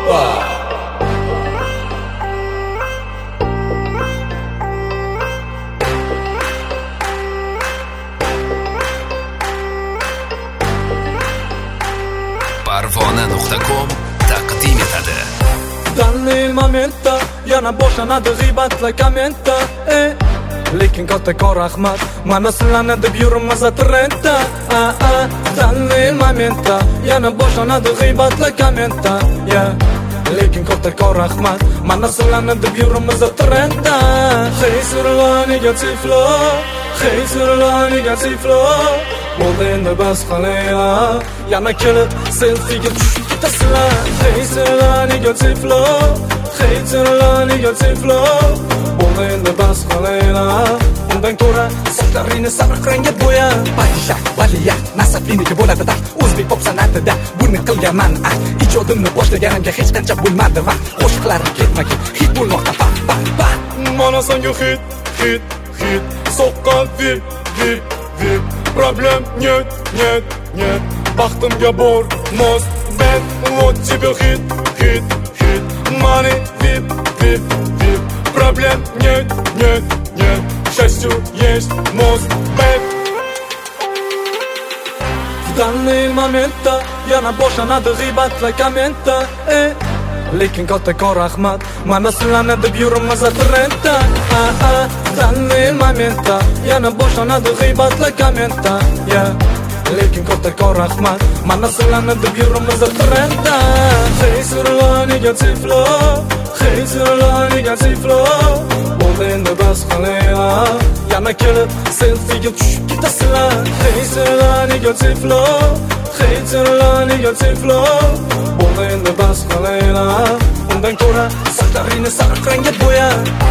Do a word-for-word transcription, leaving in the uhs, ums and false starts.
parvona nuqta com taqdim etadi. Danli momentda yana boshlanadi g'iybatlar kommentda, ey lekin kattakon rahmat, mana sizlarni deb yuribmiz trendda. Danli momentda yana boshlanadi g'iybatlar kommentda, yeah. Lekin kattakon rahmat, mana sizlarni deb yuribmiz trendda. Hey surlar negativlar, hey surlar negativlar, bo'ldi endi bas qilinglar, yana kelib selfiega tushib ketasizlar. Hey surlar negativlar, hey surlar negativlar, bo'ldi endi bas qilinglar, undan ko'ra sochlaringni sariq rangga bo'ya. Balya, balya, nasabiniki bo'ladi-da, o'zbek pop san'atida buni qilganman. Ijodimni boshlaganimga hech qancha bo'lmadi va qo'shiqlarim ketma-ket hit bo'lmoqda. Pa, pa, pa. Mana senga hit, hit, hit, soqqan vip, vip, vip. Problem нет, нет, нет, baxtimga bormas ben. Вот тебе hit, hit, hit, money, vip, vip, vip. Проблем нет, нет, нет, к счастью есть мост, бэк. В данный момент yana boshlanadi g'iybatlar kommentda, ey lekin kattakon rahmat, mana sizlarni deb yuribmiz trendda. В данный момент yana boshlanadi g'iybatlar kommentda, yeah. Lekin kattakon rahmat, mana sizlarni deb yuribmiz trendda. Hey surlar negativlar, hey surlar negativlar, bo'ldi endi bas qilinglar, yana kelib selfiega tushib ketasizlar. Hey surlar negativlar, hey surlar negativlar, bo'ldi endi bas qilinglar, undan ko'ra sochlaringni sariq rangga bo'ya.